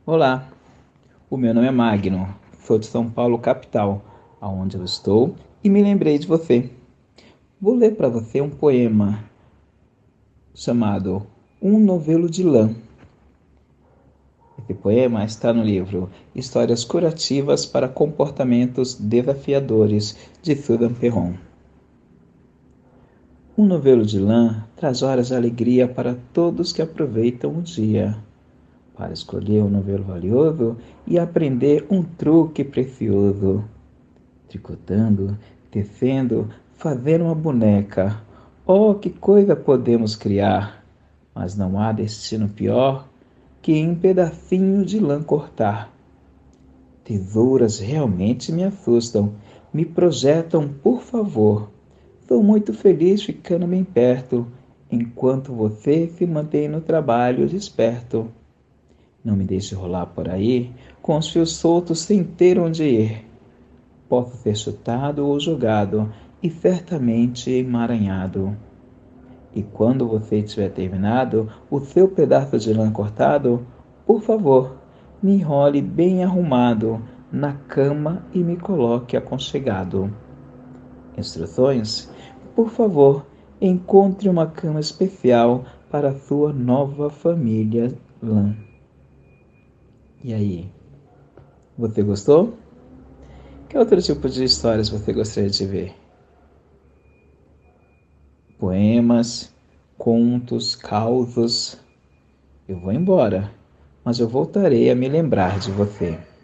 Olá, o meu nome é Magno, sou de São Paulo, capital, aonde eu estou, e me lembrei de você. Vou ler para você um poema chamado Um Novelo de Lã. Esse poema está no livro Histórias Curativas para Comportamentos Desafiadores, de Susan Perron. Um novelo de lã traz horas de alegria para todos que aproveitam o dia, para escolher um novelo valioso e aprender um truque precioso. Tricotando, tecendo, fazendo uma boneca. Oh, que coisa podemos criar! Mas não há destino pior que em pedacinho de lã cortar. Tesouras realmente me assustam, me projetam, por favor. Sou muito feliz ficando bem perto, enquanto você se mantém no trabalho desperto. Não me deixe rolar por aí, com os fios soltos sem ter onde ir. Posso ser chutado ou jogado, e certamente emaranhado. E quando você tiver terminado o seu pedaço de lã cortado, por favor, me enrole bem arrumado na cama e me coloque aconchegado. Instruções? Por favor, encontre uma cama especial para a sua nova família lã. E aí, você gostou? Que outro tipo de histórias você gostaria de ver? Poemas, contos, causos. Eu vou embora, mas eu voltarei a me lembrar de você.